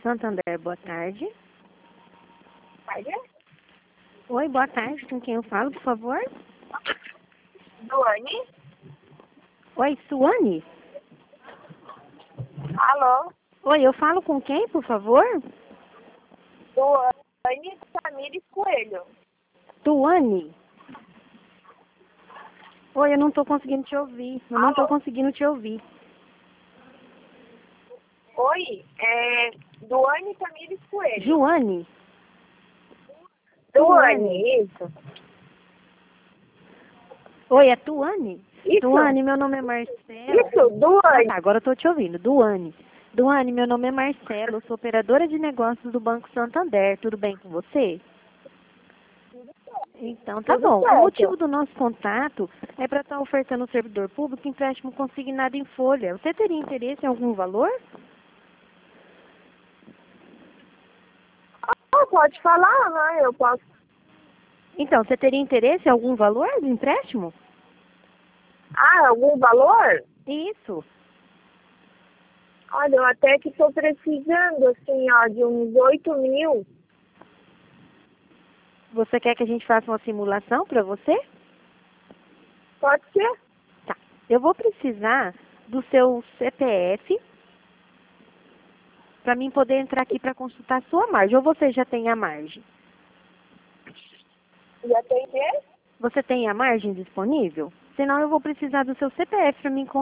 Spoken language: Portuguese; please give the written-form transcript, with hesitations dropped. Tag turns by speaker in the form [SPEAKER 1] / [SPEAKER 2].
[SPEAKER 1] Santander, boa tarde.
[SPEAKER 2] Tarde?
[SPEAKER 1] Oi, boa tarde. Com quem eu falo, por favor?
[SPEAKER 2] Duane?
[SPEAKER 1] Oi, Suane?
[SPEAKER 2] Alô?
[SPEAKER 1] Oi, eu falo com quem, por favor?
[SPEAKER 2] Duane Tamires Coelho.
[SPEAKER 1] Tuane? Oi, eu não tô conseguindo te ouvir. Eu não tô
[SPEAKER 2] Alô?
[SPEAKER 1] conseguindo te ouvir.
[SPEAKER 2] Oi, Duane Tamires Coelho.
[SPEAKER 1] Joane?
[SPEAKER 2] Duane, isso.
[SPEAKER 1] Oi, é Tuane?
[SPEAKER 2] Isso.
[SPEAKER 1] Tuane, meu nome é Marcelo.
[SPEAKER 2] Isso,
[SPEAKER 1] Ah,
[SPEAKER 2] Duane.
[SPEAKER 1] tá, agora eu tô te ouvindo. Duane. Duane, meu nome é Marcelo, eu sou operadora de negócios do Banco Santander. Tudo bem com você? Então, tá
[SPEAKER 2] Tudo
[SPEAKER 1] bom. O
[SPEAKER 2] certo.
[SPEAKER 1] motivo do nosso contato é para estar ofertando ao servidor público empréstimo consignado em folha. Você teria interesse em algum valor?
[SPEAKER 2] Pode falar, né? Eu posso.
[SPEAKER 1] Então, você teria interesse em algum valor do empréstimo?
[SPEAKER 2] Algum valor?
[SPEAKER 1] Isso.
[SPEAKER 2] Olha, eu até que estou precisando, assim, ó, de uns 8.000.
[SPEAKER 1] Você quer que a gente faça uma simulação para você?
[SPEAKER 2] Pode ser?
[SPEAKER 1] Tá. Eu vou precisar do seu CPF para mim poder entrar aqui para consultar a sua margem. Ou você já tem a margem?
[SPEAKER 2] Já tem quê?
[SPEAKER 1] Você tem a margem disponível? Senão eu vou precisar do seu CPF para mim